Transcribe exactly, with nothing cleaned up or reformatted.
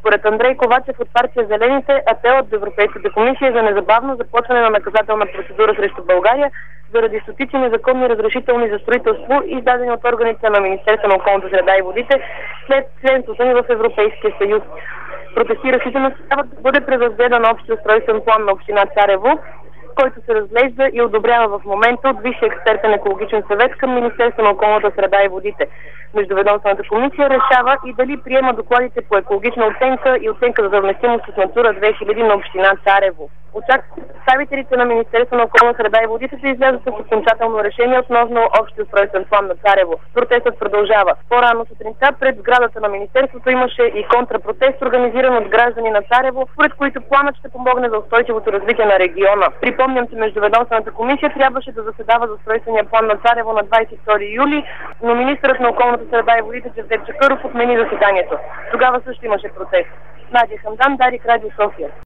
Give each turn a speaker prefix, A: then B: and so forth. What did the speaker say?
A: Според Андрей Ковачев от партия Зелените, апел от Европейската комисия за незабавно започване на наказателна процедура срещу България заради стотици незаконни разрешителни за строителство, издадени от органите на Министерството на околната среда и водите след членството ни в Европейския съюз. Протестиращите настояват да бъде преразгледан общия устройствен план на община Царево, който се разглежда и одобрява в момента от Висшия експертен екологичен съвет към Министерството на околната среда и водите. Междуведомствената комисия решава и дали приема докладите по екологична оценка и оценка за съвместимост с Натура две хиляди на община Царево. Очакват представителите на Министерството на околната среда и водите да излязат с окончателно решение относно общия устройствен план на Царево. Протестът продължава. По-рано сутринта пред сградата на Министерството имаше и контрапротест, организиран от граждани на Царево, според които планът ще помогне за устойчивото развитие на региона. Припомням, че Междуведомствената комисия трябваше да заседава за устройствения план на Царево на двадесет и втори юли, но министърът на околната среда и водите Джевдет Чакъров отмени заседанието. Тогава също имаше протест. Надя Хамдан, Дарик, Радио София.